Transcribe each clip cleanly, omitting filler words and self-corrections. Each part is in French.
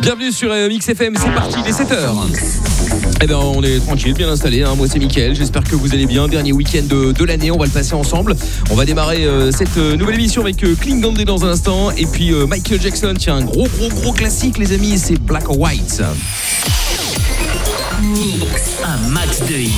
Bienvenue sur Mix FM, c'est parti, il est 7h. Eh bien on est tranquille, bien installé, hein. Moi c'est Mickaël, j'espère que vous allez bien. Dernier week-end de l'année, on va le passer ensemble. On va démarrer cette nouvelle émission avec Clean Bandit dans un instant. Et puis Michael Jackson, tiens, un gros classique les amis, c'est Black or White. Mix, un max de hits.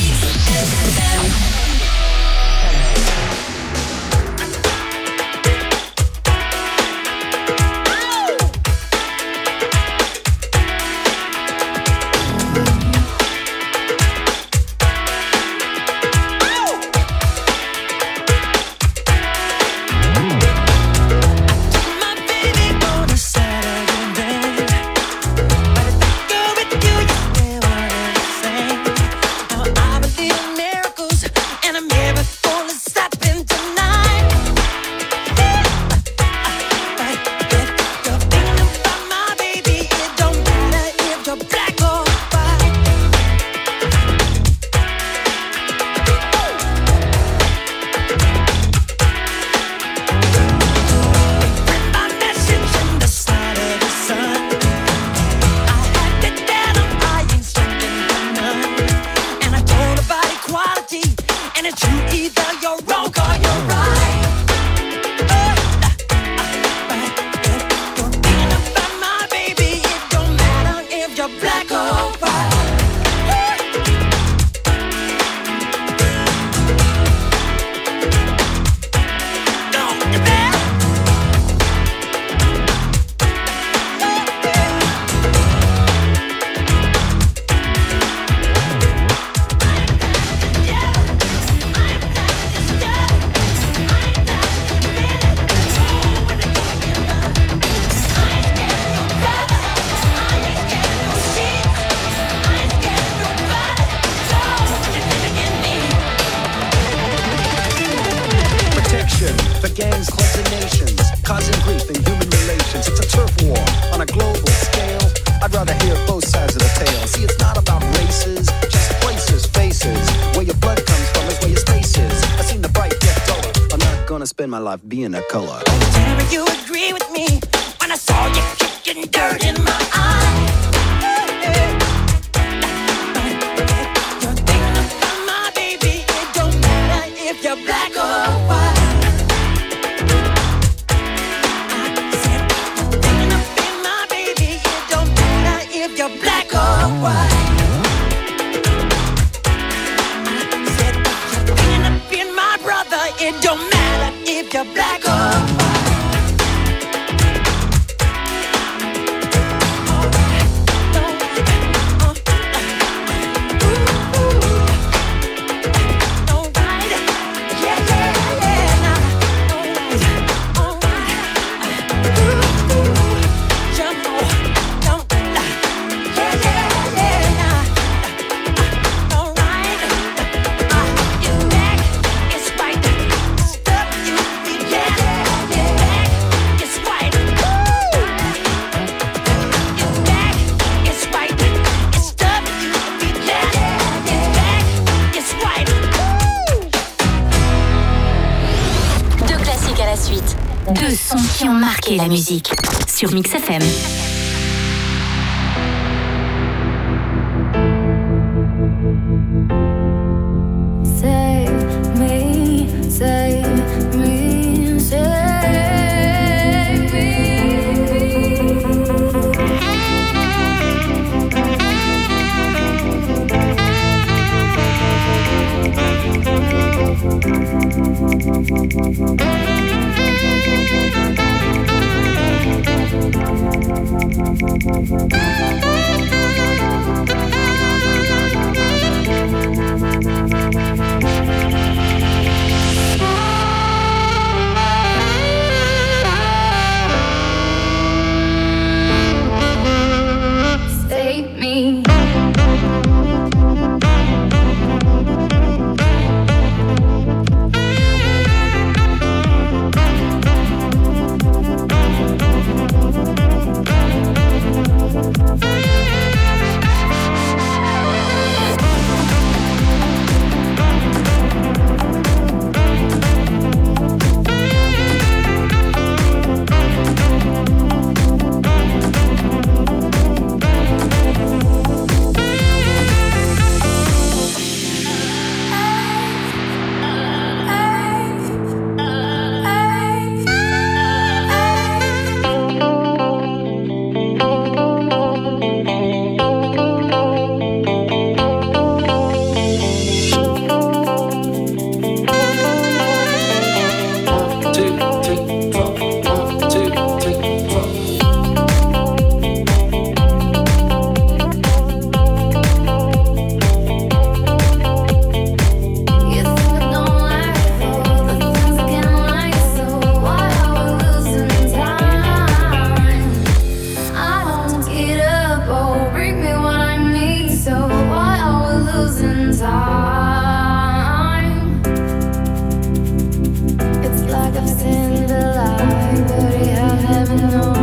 Being a color. Tell me you agree with me when I saw you kicking dirt in my eye. You're thinking about my baby. It don't matter if you're black or white. I said you're thinking about my baby. It don't matter if you're black or white. I said you're thinking about my brother. It don't matter if you're black or white. Deux sons qui ont marqué la musique sur Mix FM. Save me, save me, save me. Save me. Oh, bring me what I need. So why are we losing time? It's like I've seen the light, but I haven't known.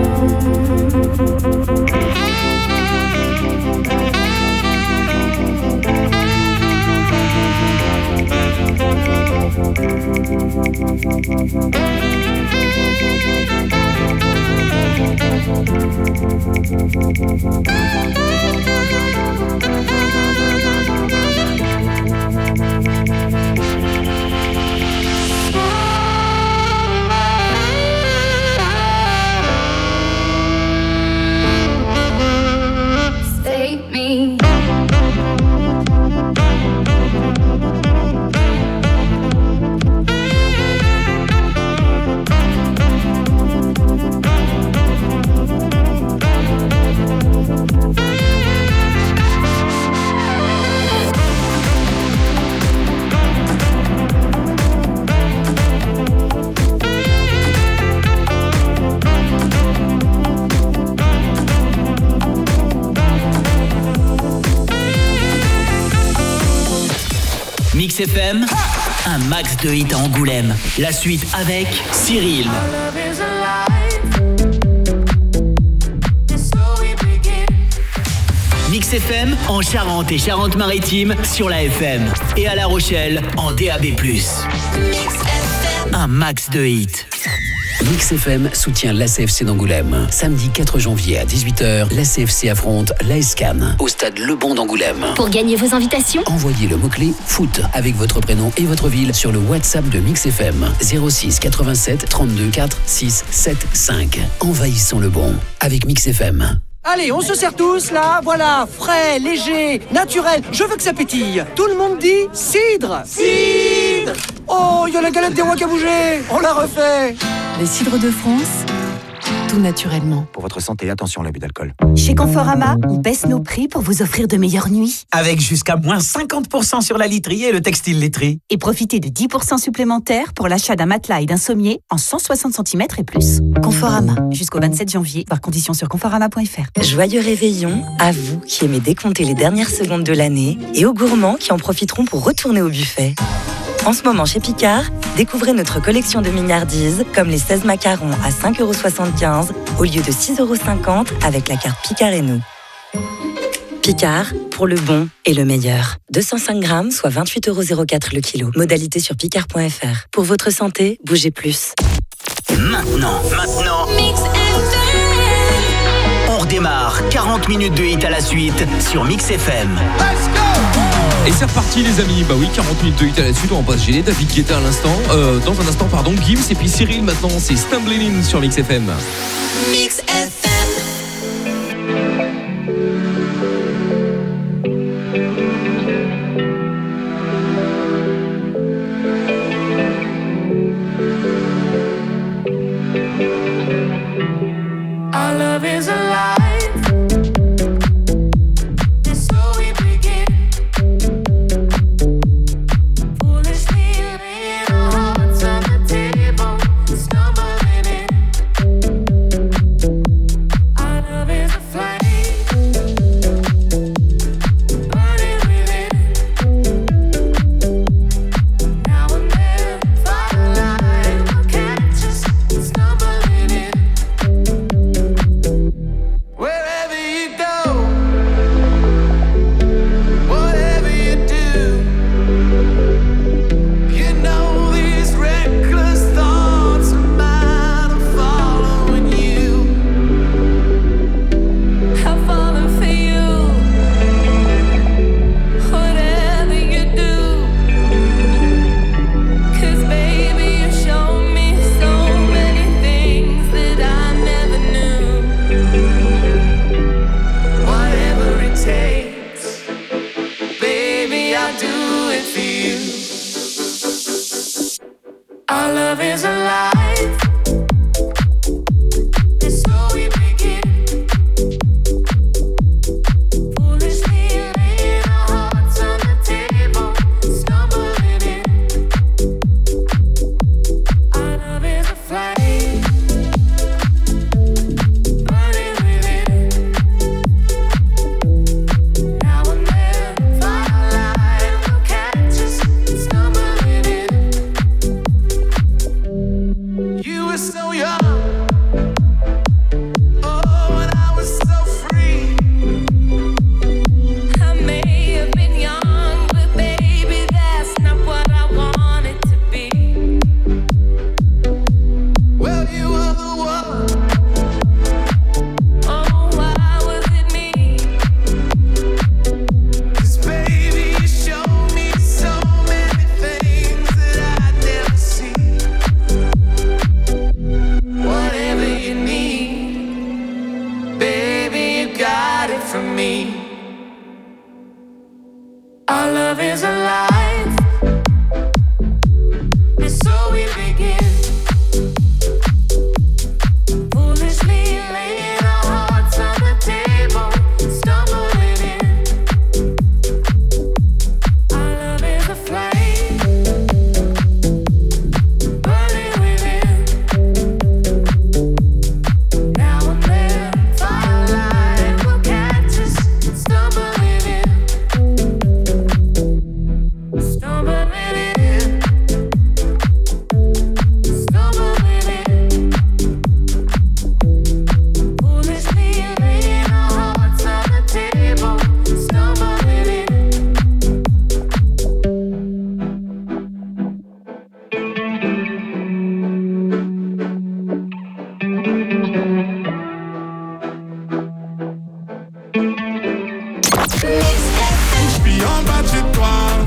Save me. Mix FM, un max de hits à Angoulême. La suite avec Cyril. Mix FM en Charente et Charente-Maritime sur la FM. Et à La Rochelle en DAB+. Un max de hits. Mix FM soutient l'ACFC d'Angoulême. Samedi 4 janvier à 18h, l'ACFC affronte l'AS Cannes au stade Le Bon d'Angoulême. Pour gagner vos invitations, Envoyez le mot-clé foot avec votre prénom et votre ville sur le WhatsApp de Mix FM 06 87 32 4 6 7 5. Envahissons Le Bon avec Mix FM. Allez, on se sert tous là, voilà, frais, léger, naturel, je veux que ça pétille. Tout le monde dit cidre. Cidre. Oh, il y a la galette des rois qui a bougé, on la refait. Les cidres de France, tout naturellement. Pour votre santé, attention à l'abus d'alcool. Chez Conforama, on baisse nos prix pour vous offrir de meilleures nuits. Avec jusqu'à moins 50% sur la literie et le textile laiterie. Et profitez de 10% supplémentaires pour l'achat d'un matelas et d'un sommier en 160 cm et plus. Conforama, jusqu'au 27 janvier, voir conditions sur conforama.fr. Joyeux réveillon à vous qui aimez décompter les dernières secondes de l'année et aux gourmands qui en profiteront pour retourner au buffet. En ce moment chez Picard, découvrez notre collection de mignardises comme les 16 macarons à 5,75€ au lieu de 6,50€ avec la carte Picard et nous. Picard, pour le bon et le meilleur. 205 grammes, soit 28,04€ le kilo. Modalité sur picard.fr. Pour votre santé, bougez plus. Maintenant. Mix FM. On redémarre 40 minutes de hits à la suite sur Mix FM. Let's go! Et c'est reparti les amis, bah oui 40 minutes de hit à la suite, on va pas se gêner, David Guetta à l'instant, dans un instant pardon, Gims et puis Cyril maintenant, c'est Stumbling In sur Mix FM. Mix FM. Our love is alive. from me. Our love is alive, and so we begin. Foolishly laying our hearts on the table, stumbling in. Our love is a flame, burning within. Now and then, firelight will catch us, stumbling in. Stumbling in, stumbling in. Foolishly laying our hearts on the table, stumbling in. J'suis en bas de chez toi.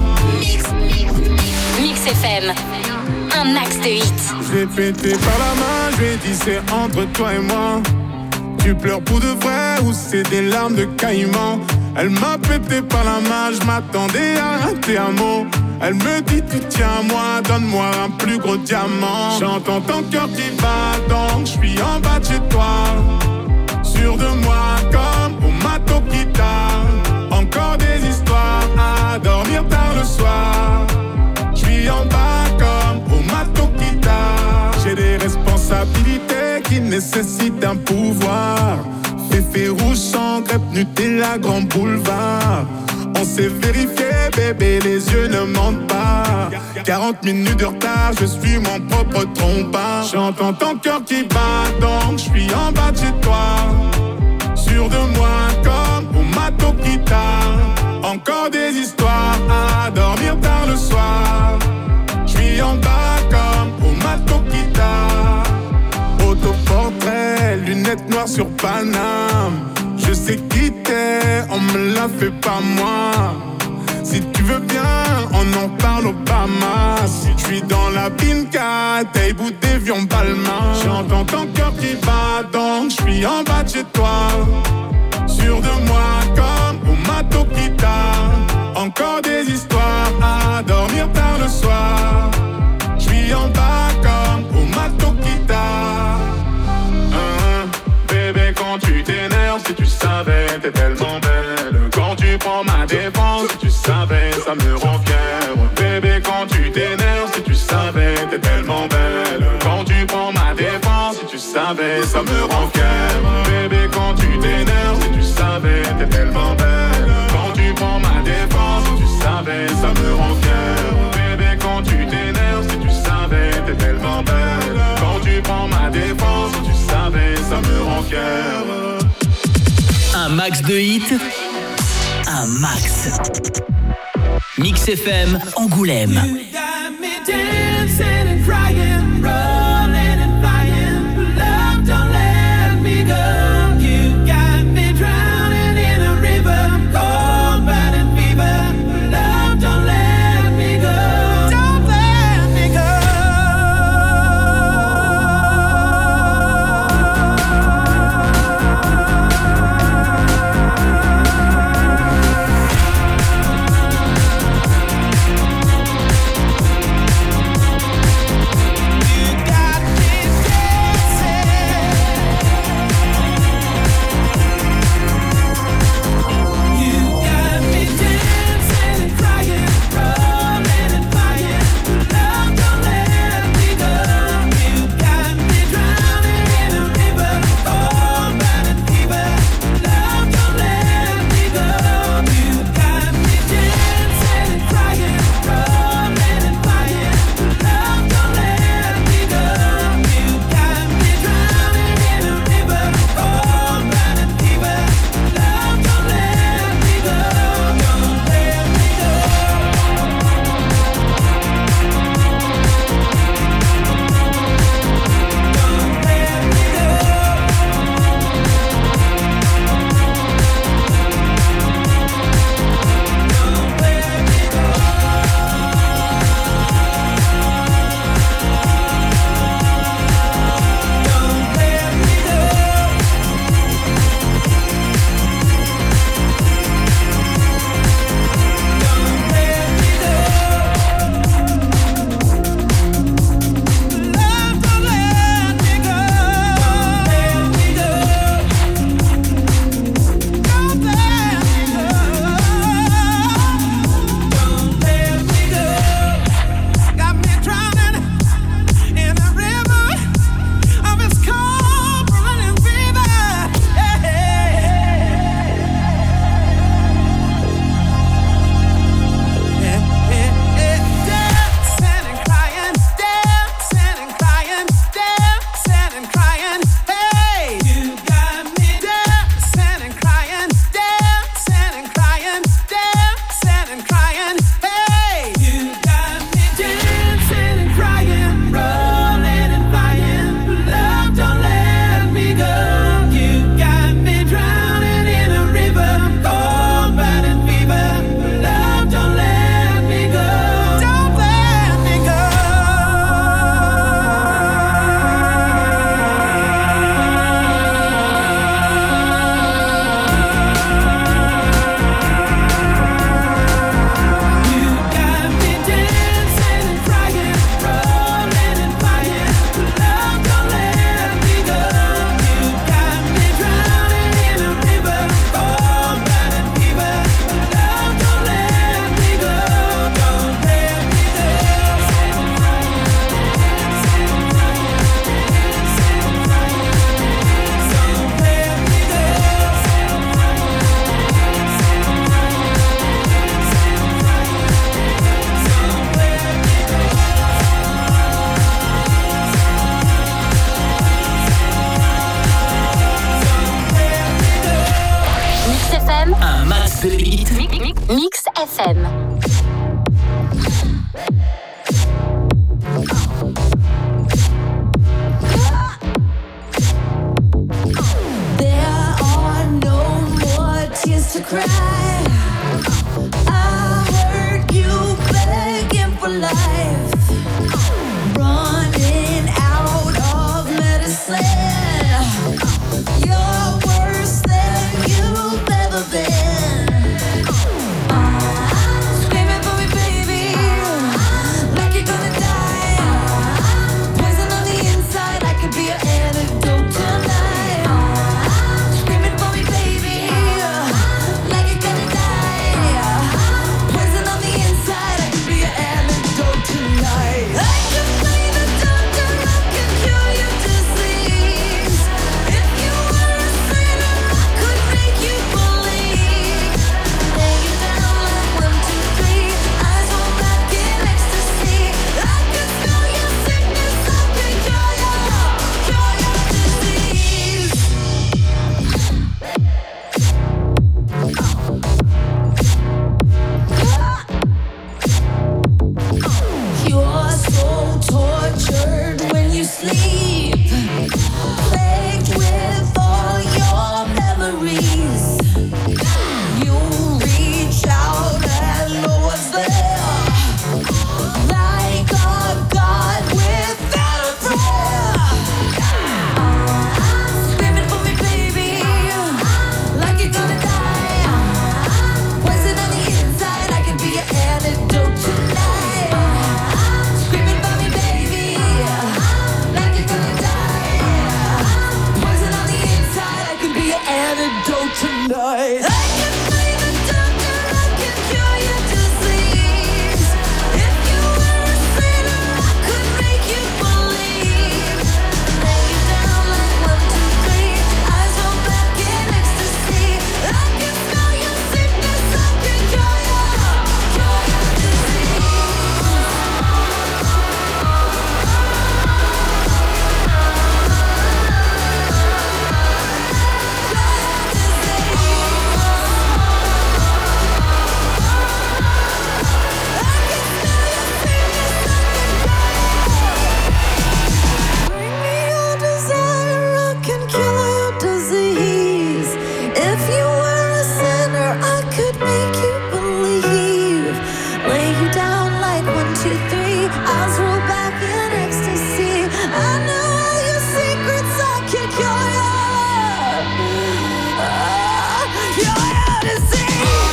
Mix FM, un max de hits. Je l'ai pété par la main, je lui ai dit c'est entre toi et moi. Tu pleures pour de vrai ou c'est des larmes de caïman? Elle m'a pété par la main, je m'attendais à rater un mot. Elle me dit tu tiens à moi, donne-moi un plus gros diamant. J'entends ton cœur qui bat donc je suis en bas de chez toi. Sûr de moi comme au mato guitare. Encore des histoires à dormir tard le soir. Je suis en bas comme au mato guitare. J'ai des responsabilités qui nécessitent un pouvoir. Féfé rouge sans crêpe Nutella grand boulevard. On s'est vérifié bébé, les yeux ne mentent pas. 40 minutes de retard, je suis mon propre trompeur. J'entends ton cœur qui bat donc je suis en bas de chez toi. Sûr de moi comme au mato guitare. Encore des histoires à dormir tard le soir. Je suis en bas comme au mato guitare. Autoportrait, lunettes noires sur Paname. Je sais qui t'es, on me l'a fait pas moi. Si tu veux bien, on en parle au Obama. Si je suis dans la pinka, t'es bout d'évion Balmain. J'entends ton cœur qui bat donc je suis en bas de chez toi. Sûr de moi comme au mato guitare. Encore des histoires à dormir tard le soir. Je suis en bas comme au mato guitare. Bébé quand tu t'énerves, si tu savais, t'es tellement belle. Quand tu prends ma défense, si tu savais, ça me rend fier. Bébé quand tu t'énerves, si tu savais, t'es tellement belle. Quand tu prends ma défense, si tu savais, ça me rend fier. Bébé quand tu t'énerves, si tu savais, t'es tellement belle. Quand tu prends ma défense, si tu savais, ça me rend fier. Bébé quand tu t'énerves, si tu savais, t'es tellement belle. Quand tu prends ma défense, si tu savais, ça me rend fier. Un max de hits, un max. Mix FM Angoulême. You got me dancing and crying, rolling and flying. Love, don't let me go. You got me drowning in a river, cold burning fever. Love, don't let me go. Don't let me go. You FM. Un max de hits. Mix FM. There are no more tears to cry. I heard you begging for life, running out of medicine. You're worse than you've ever been. Screaming for me, baby, like you're gonna die. Poison on the inside, I could be your antidote tonight. Screaming for me, baby, like you're gonna die. Poison on the inside, I could be your antidote tonight. I can play the doctor, I can cure your disease. If you were a sinner, I could make you believe. Lay you down like 1, 2, 3, eyes roll back in ecstasy. I can smell your sickness, I can cure your disease. You're so tortured when you sleep, plagued with all your memories. You reach out and no one's there, like a god without a prayer. Screaming for me, baby, like you're gonna die. Poison on the inside, I can be your antidote tonight. Screaming for me, baby, like you're gonna die. Poison on the inside, I can be your antidote tonight. I can play the doctor, I can cure your disease. If you were a sinner, I could make you believe. Lay you down like 1, 2, 3, eyes roll back in ecstasy. I can smell your sickness, I can cure your disease. Bring me your desire, I can cure your disease. If you were a sinner, I could make you believe. Lay you down like 1, 2, 3, eyes roll back in ecstasy. I know all your secrets, I can cure your disease.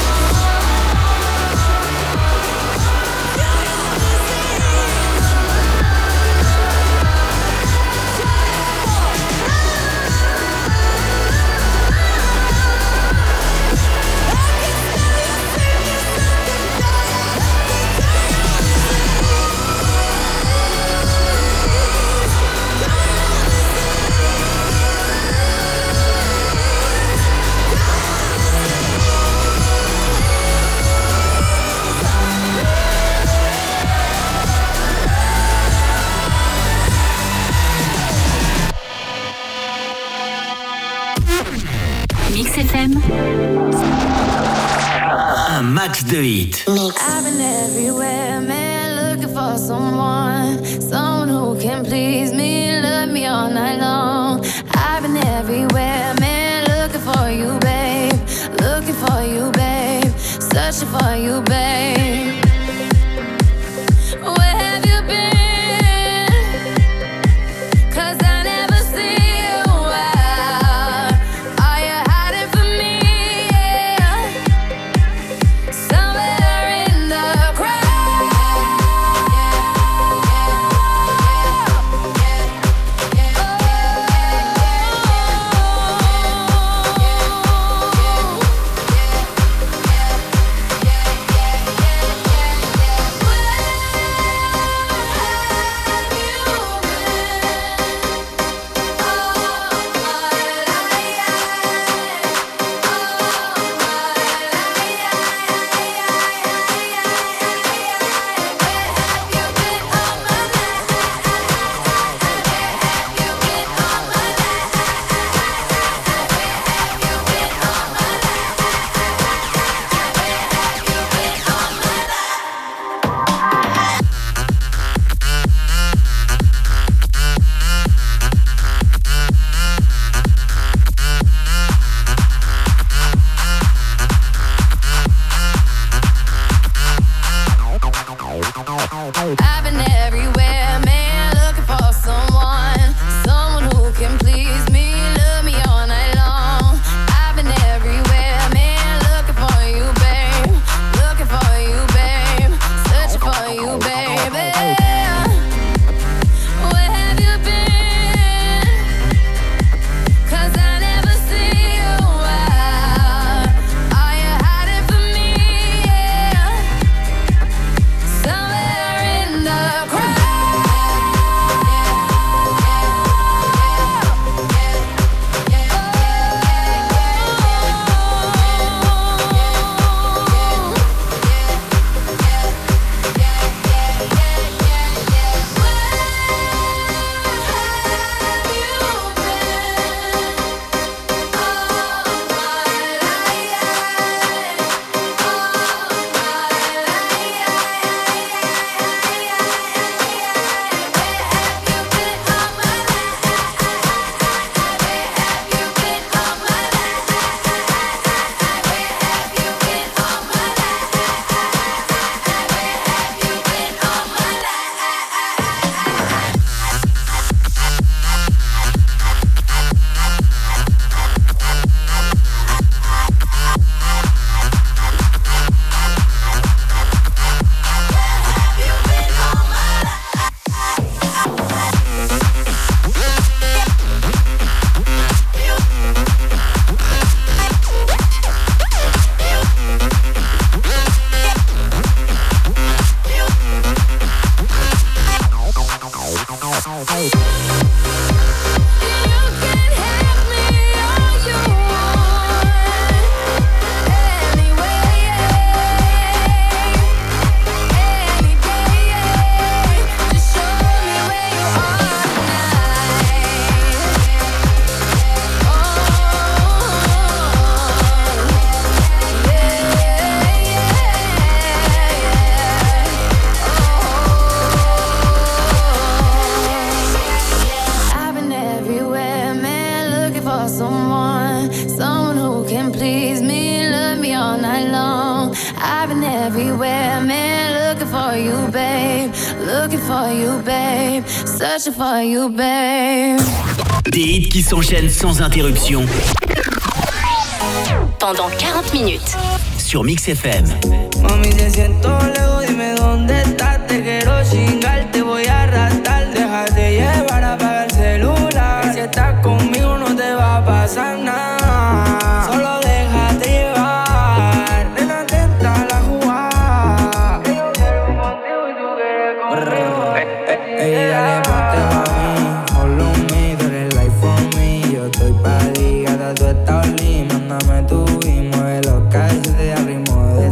Mix FM. Un max de hits. I've been everywhere, man, looking for someone who can please me, love me all night long. I've been everywhere, man, looking for you, babe, searching for you, babe. Where have you been? 'Cause I never see you out. Are you hiding from me? Yeah. Somewhere in the crowd. please me, love me all night long. I've been everywhere, man, looking for you, babe. Looking for you, babe. Searching for you, babe. Des hits qui s'enchaînent sans interruption. Pendant 40 minutes. Sur Mix FM. Mami, te siento lejos, dime dónde estás. Te quiero chingar, te voy a arrastrar. Déjate llevar, apaga el celular. Que si estás conmigo no te va a pasar nada. Solo déjate llevar. Nena, atenta a la jugada. Que yo quiero contigo y tú quieres conmigo. Ey, dale, ponte pa' mí. Follow me, tú eres life for me. Yo estoy pa' ti, gata, tú estás oli. Mándame tu y mueve los calles de ritmo de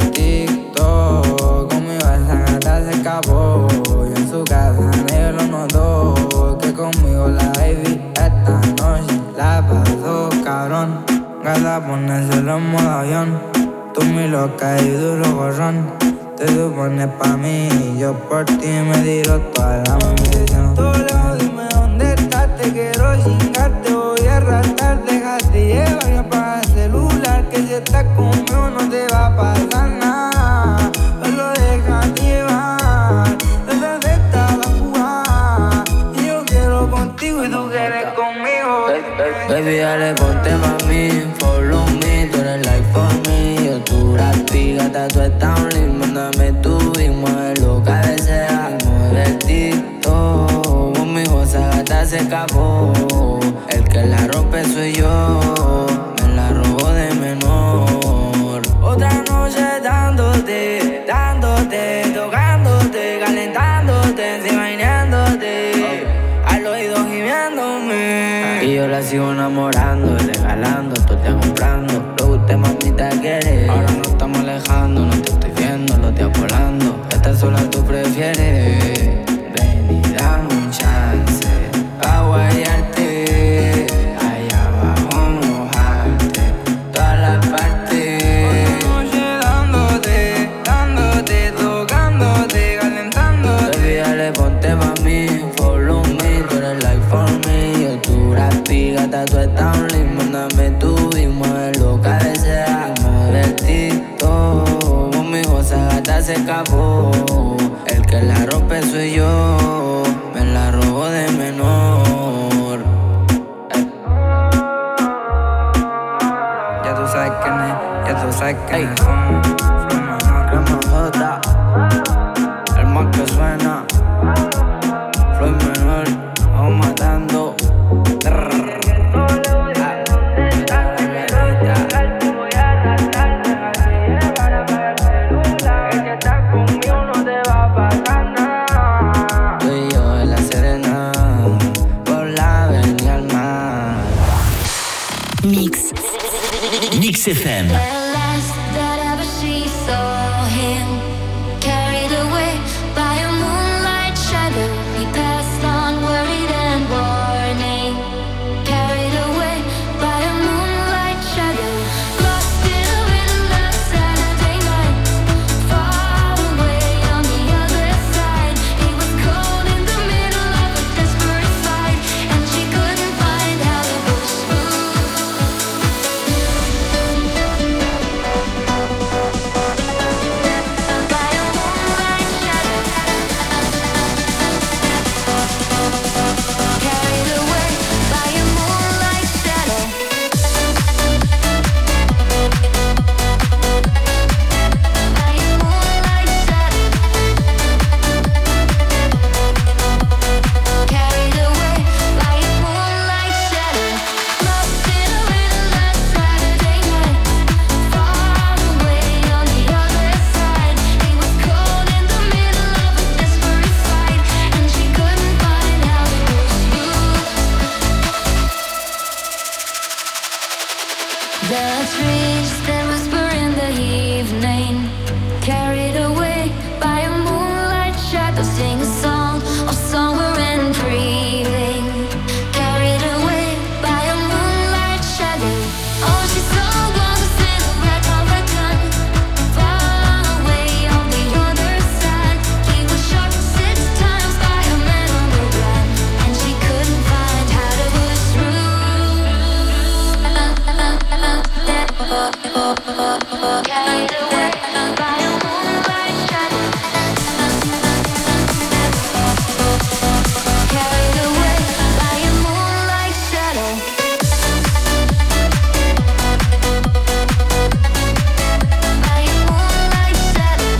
TikTok. Conmigo esa gata se escapó. Y en su casa negro lo notó. Que conmigo la baby esta noche la pasó cabrón. Gata, ponérselo en modo avión. Tú mi loca y duro gorrón. Te supones pa' mí y yo por ti me tiro toda la munición. Tú lejos, dime dónde estás. Te quiero chingar, te voy a arrastrar. Déjate llevar y apaga el celular. Que si estás conmigo no te va a pasar nada. Solo déjate llevar. Desde esta la jugada. Y yo quiero contigo y tú quieres conmigo. Baby, dale, ponte pa' mí. Follow me, tú eres life for me. Yo tu rapi, gata, tú estás un lindo. Mándame tu y mueve lo que desea. Mueve el TikTok. Conmigo esa gata se escapó. El que la rompe soy yo. Me la robó de menor. Otra noche dándote, dándote, tocándote, calentándote, encima imaginándote. Al oído gimiéndome. Y yo la sigo enamorando, regalando, todo te comprando. Lo que usted mamita quiere. Ahora no estamos alejando, no te estoy viendo, lo estoy volando. Esta sola tú prefieres. Ven y dame un chance pa' guayarte. Allá abajo mojarte todas las partes. Otra noche dándote, dándote, tocándote, calentándote. Baby, dale, ponte pa' mí. Follow me, tú eres life for me. Yo tu rapi, gata, tú estás un lindo. Mándame tu y mueve lo que desea. Mueve el TikTok. Conmigo esa gata se escapó. El que la rompe soy yo. Me la robó de menor. Ya tú sabes quién es, ya tú sabes quién es. Cremajota, el más que suena. Floyd menor, vamos matando. Mix FM. Carried away by a moonlight shadow. Carried away by a moonlight shadow. By a moonlight shadow.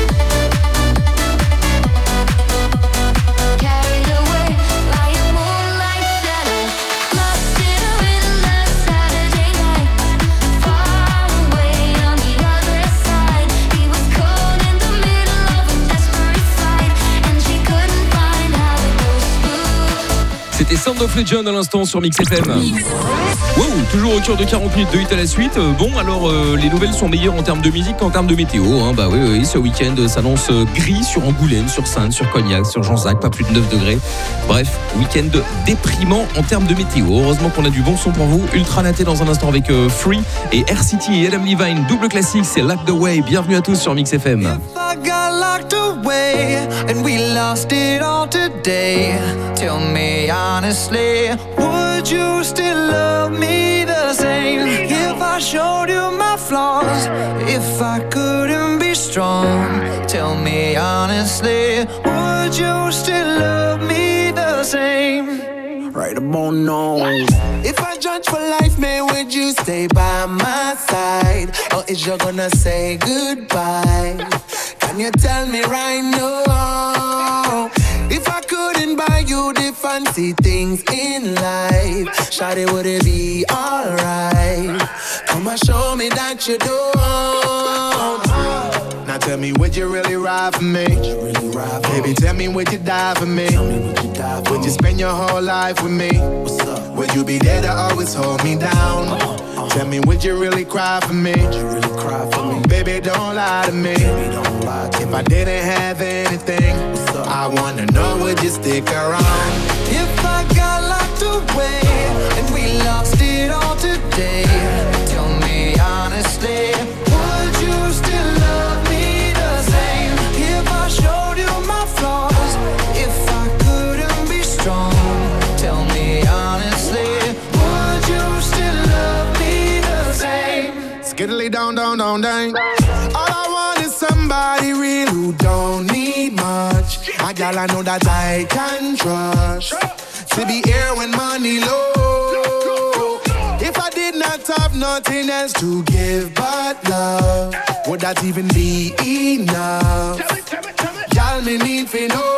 Carried away by a moonlight shadow. Lost in a endless Saturday night. Far away on the other side. He was caught in the middle of a desperate fight, and she couldn't find how it goes through. C'était Sound of Legend à l'instant sur Mix FM. Wow, toujours au cœur de 40 minutes de hit à la suite. Bon, alors les nouvelles sont meilleures en termes de musique qu'en termes de météo. Hein. Bah oui, ce week-end s'annonce gris sur Angoulême, sur Saintes, sur Cognac, sur Janzac, pas plus de 9 degrés. Bref, week-end déprimant en termes de météo. Heureusement qu'on a du bon son pour vous. Ultra Naté dans un instant avec Free et RCT et Adam Levine. Double classique, c'est Locked Away. Bienvenue à tous sur Mix FM. I got locked away and we lost it all today. Tell me honestly, would you still love me the same if I showed you my flaws? If I couldn't be strong, tell me honestly, would you still love me the same? Right about now. If I judge for life, man, would you stay by my side? Or is you gonna say goodbye? Can you tell me right now? If I couldn't buy you the fancy things in life, shawty, would it be alright? Come and show me that you don't. Now tell me, would you really ride for me? Baby, tell me, would you die for me? Would you spend your whole life with me? Would you be there to always hold me down? Tell me, would you really cry for me? Baby, don't lie to me. If I didn't have anything, I wanna know, would you stick around? If I got locked away and we lost it all today, tell me honestly, would you still love me the same if I showed you my flaws? If I couldn't be strong, tell me honestly, would you still love me the same? Skiddly down, down, down, down. All I want is somebody real who don't need much. A gal I know that I can trust. To be here when money low. If I did not have nothing else to give but love, would that even be enough? Y'all me need to know.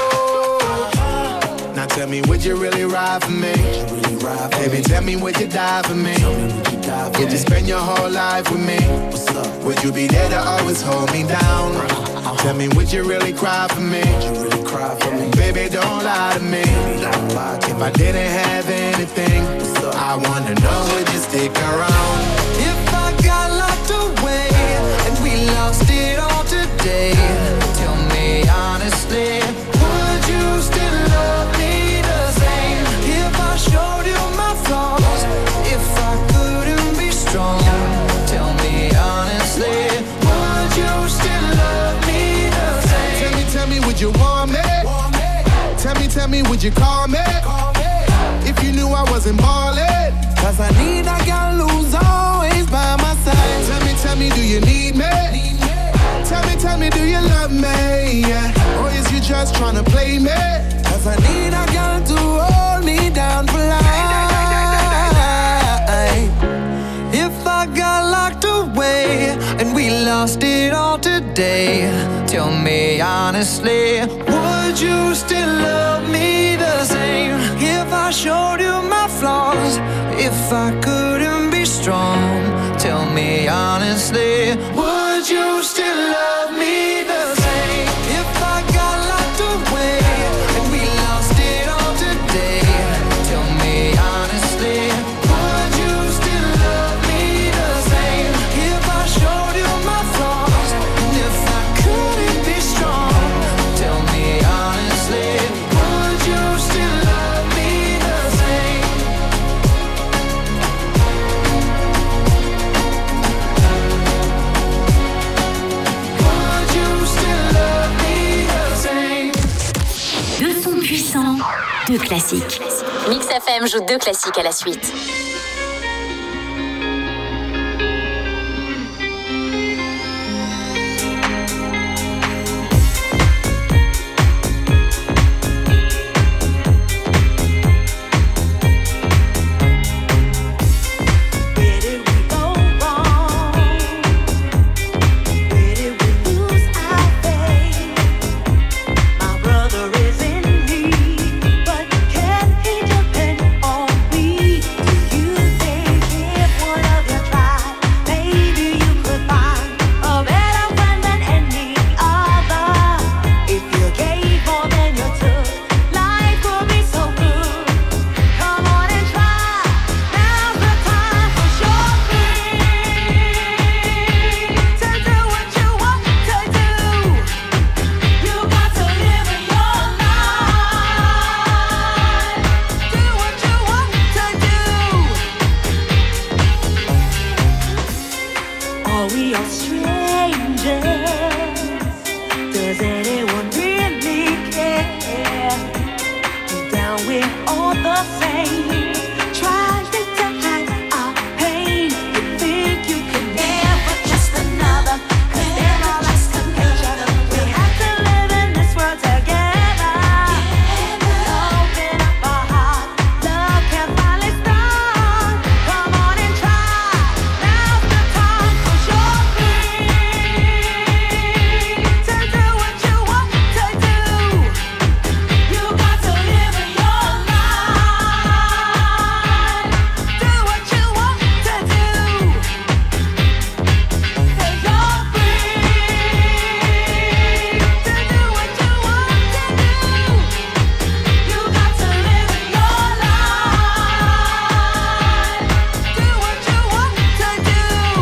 Now tell me, would you really ride for me? Baby, tell me, would you die for me? Would you spend your whole life with me? Would you be there to always hold me down? Tell me, would you really cry for me? Baby, don't lie to me. If I didn't have anything, I wanna know, would you stick around? If I got locked away and we lost it all today, tell me honestly, would you still love me the same if I showed you my flaws? If I couldn't be strong, tell me honestly, would you still love me the same? Tell me, would you want me? Tell me, would you call me? If you knew I wasn't ballin'. Cause I need a girl who's always by my side. Tell me, do you need me? Tell me, do you love me? Yeah. Or is you just tryna play me? Cause I need a girl to hold me down for life. If I got locked away and we lost it all today, tell me honestly, would you still love me the same if I showed you my flaws? If I couldn't be strong, tell me honestly, would you still love me the same if I got locked away and we lost it all today? Tell me honestly, would you still love me the same if I showed you my flaws? And if I couldn't be strong, tell me honestly, would you still love me the same? Would you still love me the same? Deux sons puissants, deux classiques. Mix FM joue deux classiques à la suite. Are we all strangers? Does anyone really care? Deep down we're all the same. Trying to hide our pain. You think you can never just another. 'Cause they're all like nature. We have to live in this world together. Open up our heart. Love can finally start. Come on and try. Now's the time 'cause you're free to do what you want to do. You got to live in your life. Do what you want to do. 'Cause you're free to do what you want to do. You got to live in your life. Do what you want to do.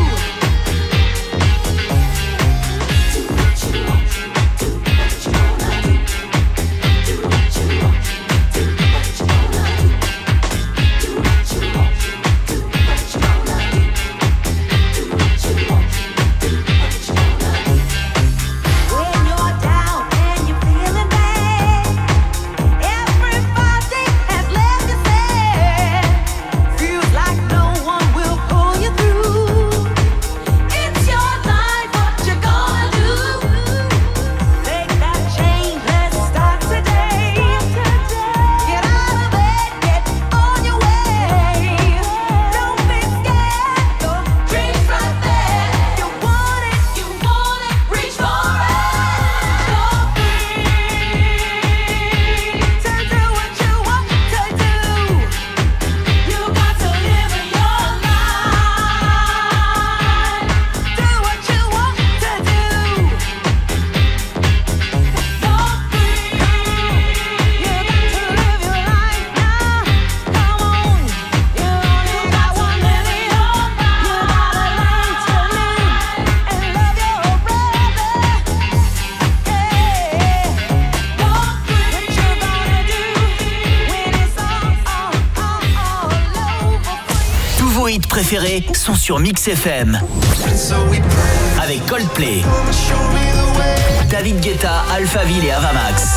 When you're down and you're feeling bad, everybody has left you sad. Feels like no one will pull you through. It's your life, what you gonna do? Make that change, let's start today. Get out of bed, get on your way. Don't be scared, your dream's right there. You want it, reach for it. You're free to do what you want to do. You got to live in your life. Do what you want to do. You're free. You got to live your life now. Come on. You only got one living your life. You gotta learn to live and love your brother. What you gonna do when it's all over? Tous vos hits préférés sont sur Mix FM. Avec Coldplay, David Guetta, Alphaville et Avamax.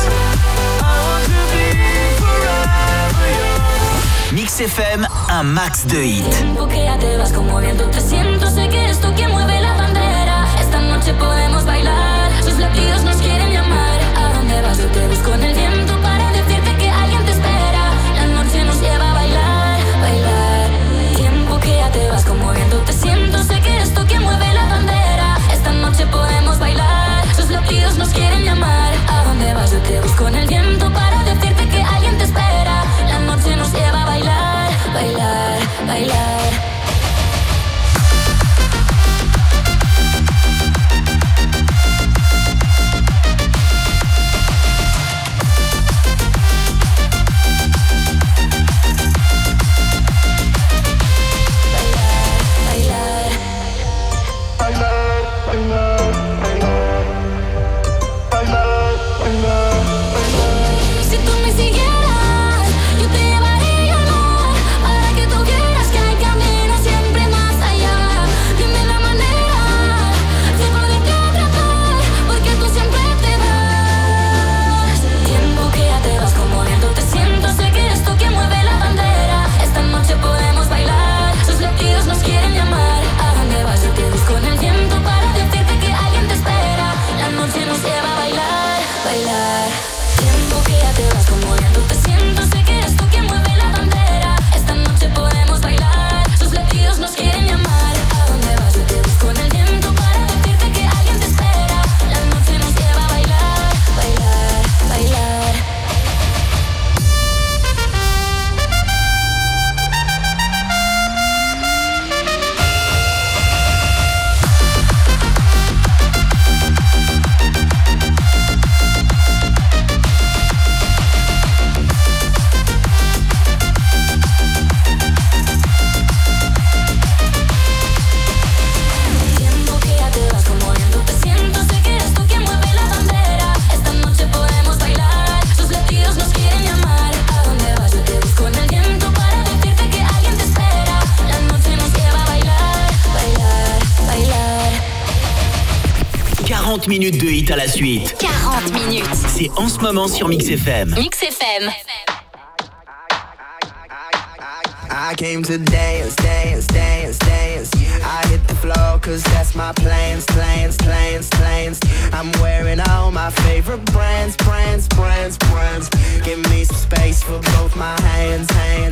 Mix FM, un max de hits. Tiempo que ya te vas como viento te siento, sé que eres tú quien mueve la bandera. Esta noche podemos bailar, sus latidos nos quieren llamar. ¿A dónde vas? Yo te busco en el viento para decirte que alguien te espera. La noche nos lleva a bailar, bailar. Tiempo que ya te vas como viento te siento, sé que eres tú quien mueve la bandera. Esta noche podemos bailar, sus latidos nos quieren llamar. ¿A dónde vas? Yo te busco en el viento para decirte que alguien te espera. La noche nos lleva a bailar, bailar, bailar. 40 minutes de hit à la suite. 40 minutes. C'est en ce moment sur Mix FM. Mix FM. I came to dance, dance, dance, dance. I hit the floor cause that's my plans. I'm wearing all my favorite brands. Give me some space for both my hands.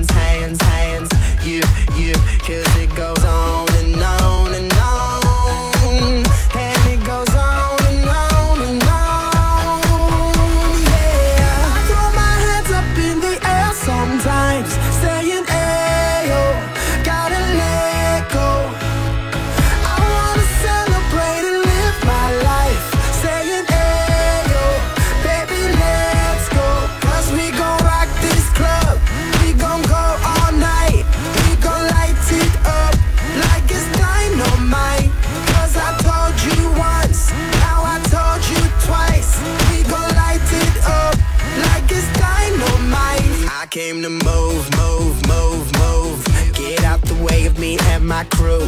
Yeah, cause it goes on and on and on. And it goes on and on and on. Yeah, I throw my hands up in the air sometimes, saying ayo, gotta let go. I wanna celebrate and live my life, saying ayo, baby let's go. Cause we gon' rock this club, we gon' go all night. We gon' light it up like it's dynamite. Cause I told you once, now I told you twice. We gon' light it up like it's dynamite. I came to move, move, move, move. Get out the way of me and my crew.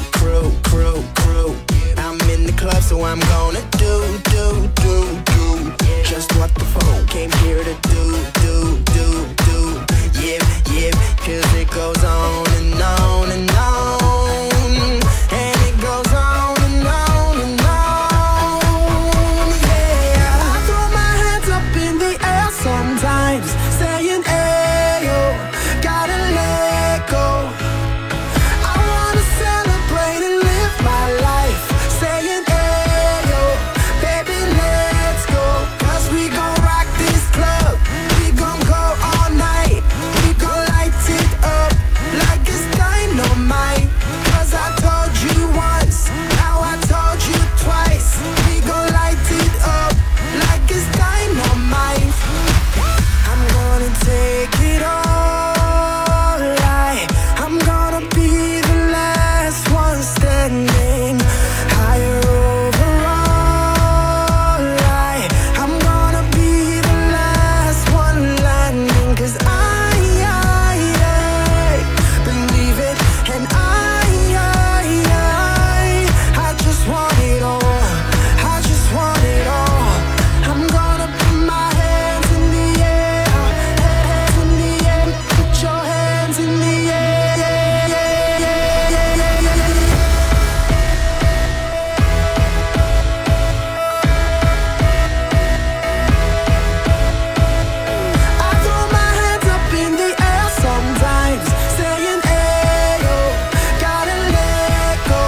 I'm in the club, so I'm gonna do just what the folk came here to do. Yeah, cause it goes on and on and on. And it goes on and on and on. Yeah, I throw my hands up in the air sometimes, saying ayo, gotta let go. I wanna celebrate and live my life, saying ayo, baby let's go. Cause we gon' rock this club, we gon' go all night. We gon' light it up like it's dynamite. Cause I told you once, now I told you twice. We gon' light it up like it's dynamite. I'm gonna take it all. I'm gonna be the last one standing. Higher overall. I'm gonna be the last one landing. Cause I believe it. And I just want it all. I just want it all. I'm gonna put my hands in the air. Hands in the air. Put your hands in the air. I throw my hands up in the air sometimes, saying ayo, gotta let go.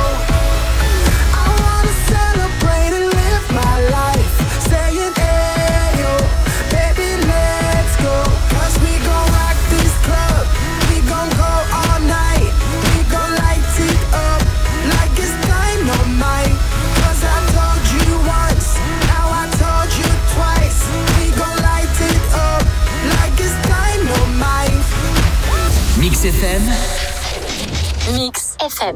I wanna celebrate and live my life, saying ayo, baby let's go. Cause we gon' rock this club, we gon' go all night. We gon' light it up like it's dynamite. Cause I told you once, now I told you twice. We gon' light it up like it's dynamite. Mix FM. Mix FM.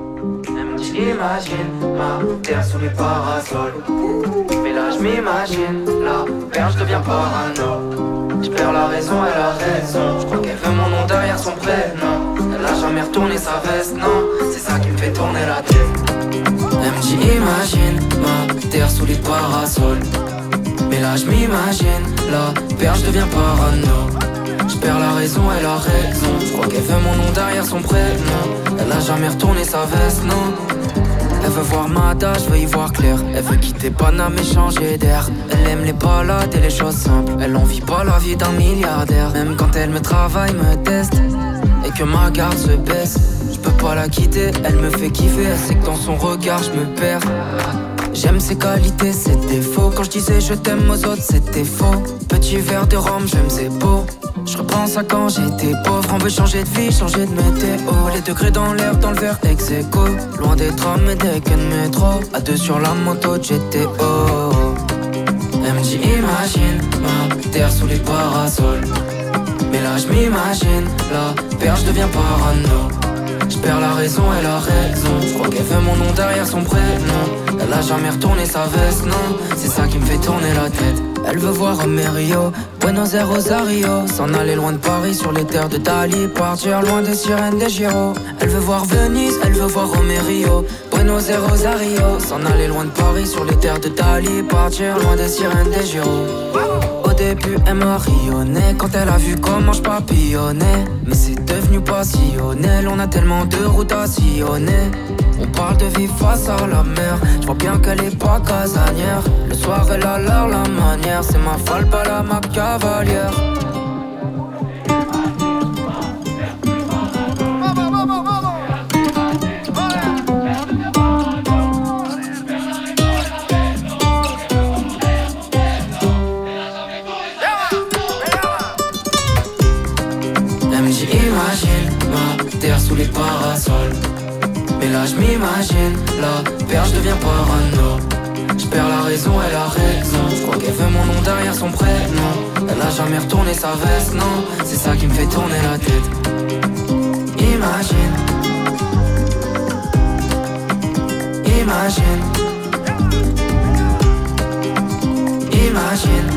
J'imagine ma terre sous les parasols. Mais là je m'imagine la perche devient parano. Je perds la raison, elle a raison. Je crois qu'elle veut mon nom derrière son prénom. Elle a jamais retourné sa veste, non. C'est ça qui me fait tourner la tête. Elle me dit imagine ma terre sous les parasols. Mais là je m'imagine la perche devient parano. Je perds la raison, elle a raison. Je crois qu'elle veut mon nom derrière son prénom. Elle a jamais retourné sa veste, non. Elle veut voir Mada, je veux y voir clair. Elle veut quitter Paname et changer d'air. Elle aime les balades et les choses simples. Elle en vit pas la vie d'un milliardaire. Même quand elle me travaille, me teste et que ma garde se baisse, je peux pas la quitter, elle me fait kiffer. Elle sait que dans son regard je me perds. J'aime ses qualités, ses défauts. Quand je disais je t'aime aux autres, c'était faux. Petit verre de rhum, j'aime ses beaux. Je repense à quand j'étais pauvre. On veut changer de vie, changer de météo. Les degrés dans l'air, dans le verre ex aequo. Loin des trams et des quais de métro. À deux sur la moto de GTO. Elle me dit imagine ma terre sous les parasols. Mais là je m'imagine la perche devient parano. Je perds la raison, elle a raison. Je crois qu'elle veut mon nom derrière son prénom. Elle a jamais retourné sa veste, non. C'est ça qui me fait tourner la tête. Elle veut voir Amerio, Buenos Aires, Rosario. S'en aller loin de Paris sur les terres de Dali. Partir loin des sirènes des gyros. Elle veut voir Venise, elle veut voir Amerio, Buenos Buenos Aires, Rosario, s'en aller loin de Paris sur les terres de Dali, partir loin des sirènes des gyros. Au début elle me rayonnait quand elle a vu comment je papillonnais, mais c'est devenu passionnel, on a tellement de routes à sillonner. On parle de vie face à la mer, je vois bien qu'elle est pas casanière. Le soir elle a l'air la manière, c'est ma folle pas la ma cavalière. J'imagine ma terre sous les parasols, mais là je m'imagine la perche devient parano. Je perds la raison, elle a raison. Je crois qu'elle veut mon nom derrière son prénom. Elle a jamais retourné sa veste, non. C'est ça qui me fait tourner la tête. Imagine, imagine, imagine,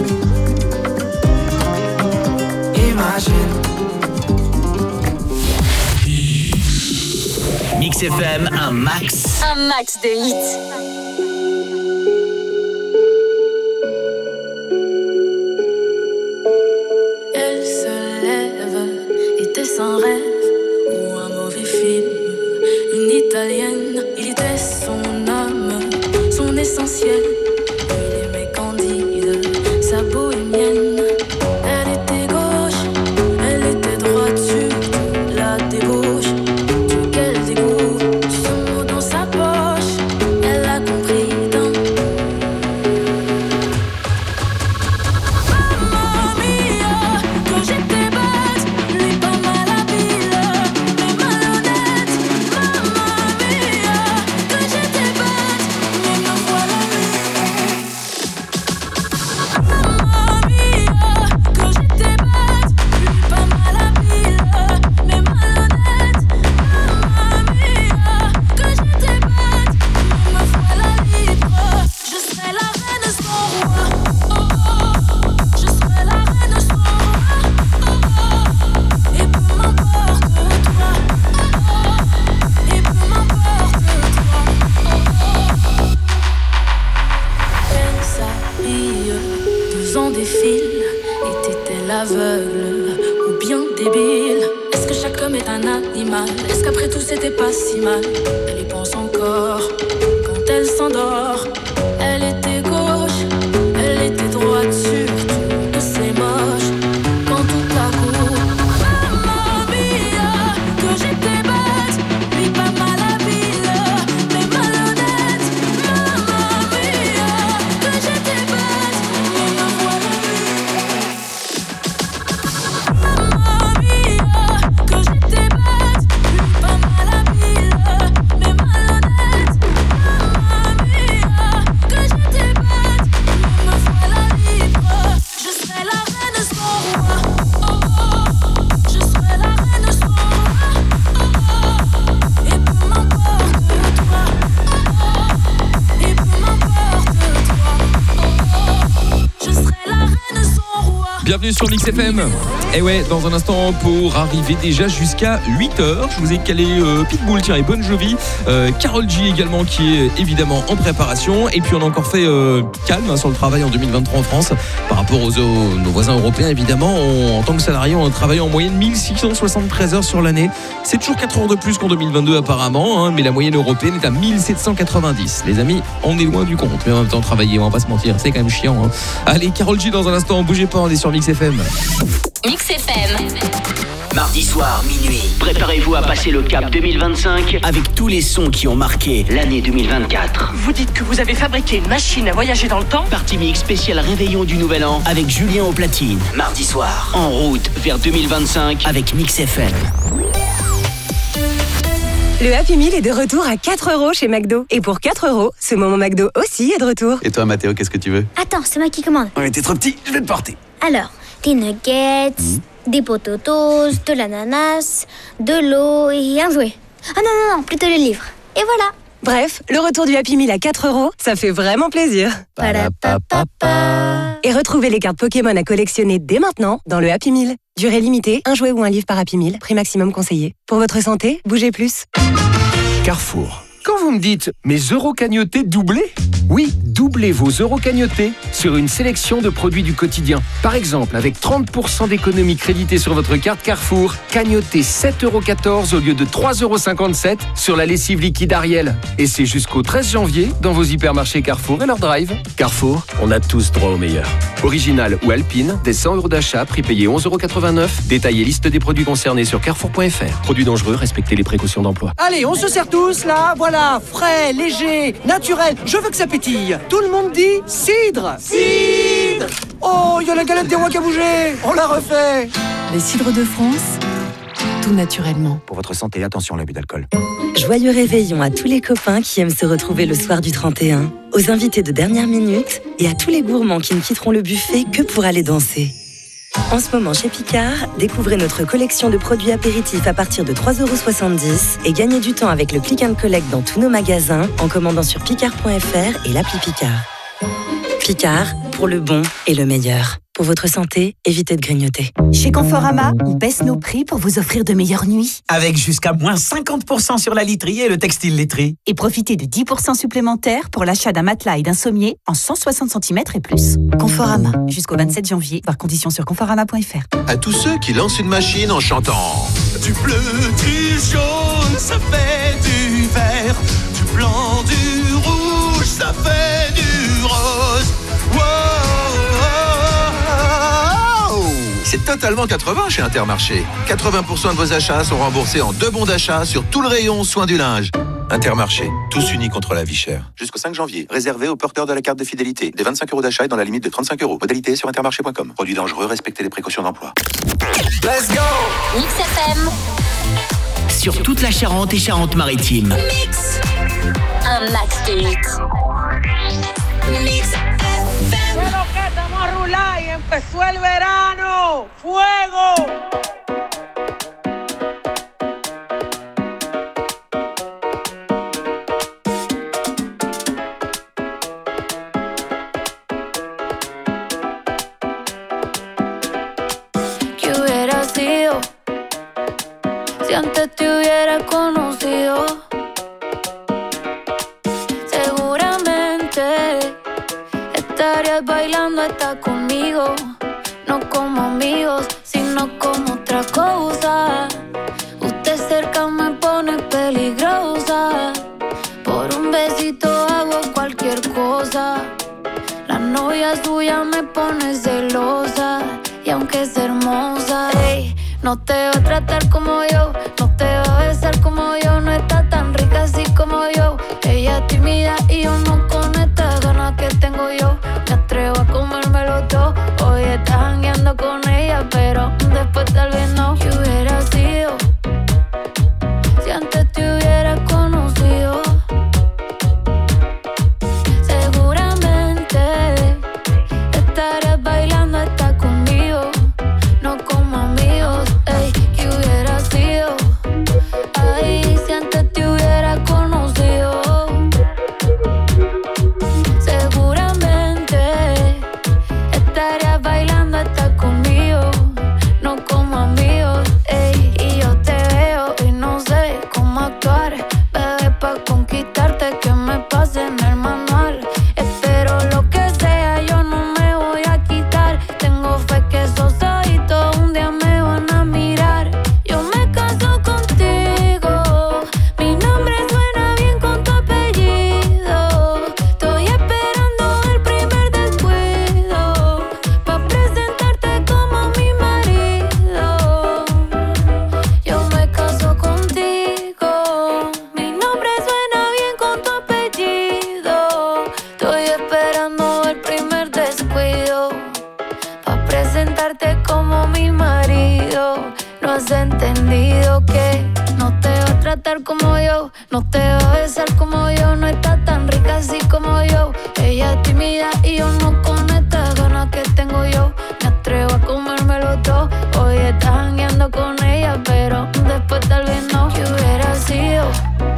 imagine. Mix FM, un max. Un max de hits. Elle se lève, était sans rêve ou un mauvais film. Une italienne, il était son âme, son essentiel. Il aimait Candide, sa bohémienne. Elle était gauche, elle était droite sur la débauche. Quel dégoût, son mot dans sa poche. Elle a compris d'un Mamma mia, que j'étais bête, lui pas mal habile, mais malhonnête. Mamma mia, que j'étais bête, mais me voilà libre. Mamma mia, que j'étais bête, lui pas mal habile, mais malhonnête. Mamma mia, que j'étais bête, mais me voilà libre. Je serai la reine sans roi. Oh oh, je serai la reine sans roi. Oh oh, et peu m'importe toi. Oh oh, et peu m'importe toi. Oh oh. Elle s'habille, 12 ans défilent. Était-elle aveugle ou bien débile? Est-ce que chaque homme est un animal? Est-ce qu'après tout c'était pas si mal? Elle y pense encore quand elle s'endort. Elle était gauche, elle était droite, surtout que c'est moche. Quand tout à coup, Mamma mia, que j'étais bête, lui pas mal habile, mais malhonnête. Mamma mia, que j'étais bête, mais me voilà libre. Mamma mia, que j'étais bête, lui pas mal habile, mais malhonnête. Mamma mia, que j'étais bête, mais me voilà libre. Je serai la reine sans roi. Oh oh, je serai la reine sans roi. Oh oh, et peu m'importe toi. Oh oh, et peu m'importe toi. Oh oh, je serai la reine sans roi. Bienvenue sur Mix FM. Et ouais, dans un instant, pour arriver déjà jusqu'à 8h, je vous ai calé Pitbull, tiens, et Bon Jovi, Karol G également, qui est évidemment en préparation. Et puis on a encore fait calme sur le travail en 2023 en France par rapport nos voisins européens. Évidemment, en tant que salarié, on a travaillé en moyenne 1673 heures sur l'année. C'est toujours 4 heures de plus qu'en 2022 apparemment, hein, mais la moyenne européenne est à 1790. Les amis, on est loin du compte, mais en même temps travailler, on va pas se mentir, c'est quand même chiant, hein. Allez, Karol G dans un instant, bougez pas, on est sur Mix FM. Mix FM. Mardi soir, minuit, préparez-vous à passer le cap 2025 avec tous les sons qui ont marqué l'année 2024. Vous dites que vous avez fabriqué une machine à voyager dans le temps? Party Mix spécial réveillon du Nouvel An avec Julien au platine. Mardi soir, en route vers 2025 avec Mix FM. Le Happy Meal est de retour à 4€ chez McDo. Et pour 4€, ce moment McDo aussi est de retour. Et toi, Mathéo, qu'est-ce que tu veux? Attends, c'est moi qui commande. Ouais, t'es trop petit, je vais te porter. Alors, des nuggets, des potatoes, de l'ananas, de l'eau et un jouet. Ah non, plutôt le livre. Et voilà. Bref, le retour du Happy Meal à 4€, ça fait vraiment plaisir. Et retrouvez les cartes Pokémon à collectionner dès maintenant dans le Happy Meal. Durée limitée, un jouet ou un livre par Happy Meal, prix maximum conseillé. Pour votre santé, bougez plus. Carrefour. Quand vous me dites, mes euros cagnotés doublés? Oui, doublez vos euros cagnotés sur une sélection de produits du quotidien. Par exemple, avec 30% d'économie créditée sur votre carte Carrefour, cagnotez 7,14 € au lieu de 3,57 € sur la lessive liquide Ariel. Et c'est jusqu'au 13 janvier dans vos hypermarchés Carrefour et leur drive. Carrefour, on a tous droit au meilleur. Original ou Alpine, des 100 € d'achat, prix payé 11,89 €. Détaillez liste des produits concernés sur carrefour.fr. Produits dangereux, respectez les précautions d'emploi. Allez, on se sert tous là, voilà, frais, léger, naturel, je veux que ça pétille. Tout le monde dit cidre. Cidre. Oh, il y a la galette des rois qui a bougé, on la refait. Les cidres de France, tout naturellement. Pour votre santé, attention à l'abus d'alcool. Joyeux réveillon à tous les copains qui aiment se retrouver le soir du 31, aux invités de dernière minute et à tous les gourmands qui ne quitteront le buffet que pour aller danser. En ce moment chez Picard, découvrez notre collection de produits apéritifs à partir de 3,70 € et gagnez du temps avec le click and collect dans tous nos magasins en commandant sur picard.fr et l'appli Picard. Picard, pour le bon et le meilleur. Pour votre santé, évitez de grignoter. Chez Conforama, on baisse nos prix pour vous offrir de meilleures nuits. Avec jusqu'à moins 50% sur la literie et le textile laiterie. Et profitez de 10% supplémentaires pour l'achat d'un matelas et d'un sommier en 160 cm et plus. Conforama, jusqu'au 27 janvier, voir conditions sur conforama.fr. À tous ceux qui lancent une machine en chantant du bleu, du jaune, ça fait du vert, du blanc, du rouge, ça fait du rose. Wow. C'est totalement 80 chez Intermarché. 80% de vos achats sont remboursés en 2 bons d'achat sur tout le rayon soins du linge. Intermarché, tous unis contre la vie chère. Jusqu'au 5 janvier, réservé aux porteurs de la carte de fidélité. Des 25 € d'achat et dans la limite de 35 €. Modalité sur intermarché.com. Produits dangereux, respectez les précautions d'emploi. Let's go! Mix FM. Sur toute la Charente et Charente-Maritime. Mix. Un max de hits. Mix FM. Bueno, que estamos a rular y empezó el verano. ¡Fuego! ¿Qué hubiera sido si antes te hubiera conocido? Seguramente estarías bailando hasta conmigo, no como amigos, sino como otra cosa. Usted cerca me pone peligrosa, por un besito hago cualquier cosa. La novia suya me pone celosa, y aunque es hermosa, ey, no te va a tratar como yo, no te va a besar como yo, no está tan rica así como yo. Ella es tímida y yo no con estas ganas que tengo yo. Me atrevo a comérmelo todo. Hoy estás jangueando con ella, pero después tal vez no. ¿Qué hubiera sido si antes te hubiera conocido? Seguramente estarías bailando hasta conmigo, no como amigos. Ey, ¿qué hubiera sido? Ay, si antes te hubiera conocido. Seguramente estarías bailando hasta conmigo, no como amigos. Ey, y yo te veo y no sé cómo actuar, bebé, pa' conquistarte que me pase en el manual. Espero lo que sea, yo no me voy a quitar. Tengo fe que esos ojitos un día me van a mirar. Yo me caso contigo, mi nombre suena bien con tu apellido. Estoy esperando el primer descuido pa' presentarte como mi marido. Yo me caso contigo, mi nombre suena bien con tu apellido. Estoy esperando el primer descuido pa' presentarte como mi marido. No has entendido que no te va a tratar como yo, no te va a besar como yo, no está tan rica así como yo. Ella es tímida y yo no con estas ganas que tengo yo. Me atrevo a comérmelo todo. Hoy estás jangueando con ella, pero después tal vez no. ¿Qué hubiera sido?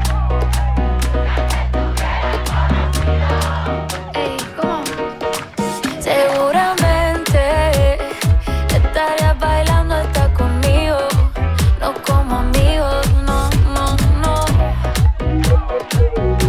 Ey, ¿cómo? Seguramente estarías bailando hasta conmigo, no como amigos, no, no, no.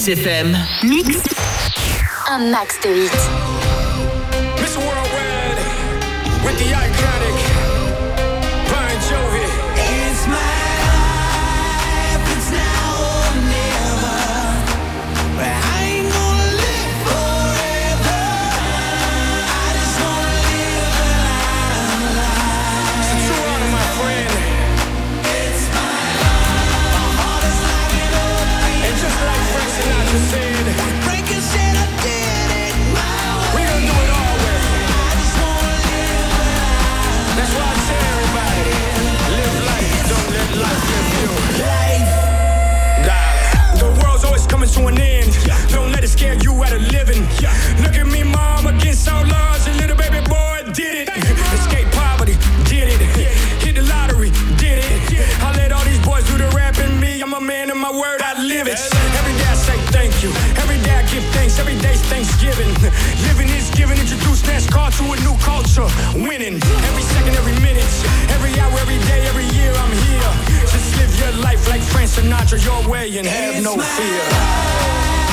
Mix FM. Mix, un max de hits. Mr. Worldwide with the iconic Bon Jovi. It's my life, it's now or never. But I ain't gonna live forever. I just wanna live alive. So true honor, my friend. It's my life. My heart is like an open. And just like Frank Sinatra said, Frank said I did it my way. We gonna do it all way. I just wanna live alive. That's why I tell everybody, live life, don't let life live you. Life. The world's always coming to an end. Don't let it scare you out of living. Look at me, mom, against all odds. A little baby boy did it. Escape poverty, did it. Hit the lottery, did it. I let all these boys do the rap and me. I'm a man of my word, I live it. Every day I say thank you. Every day I give thanks. Every day's Thanksgiving. Living is giving. Introduce NASCAR to a new culture. Winning every second, every minute, every hour, every day, every year. I'm here. Just live your life like Frank Sinatra, your way, and have no fear.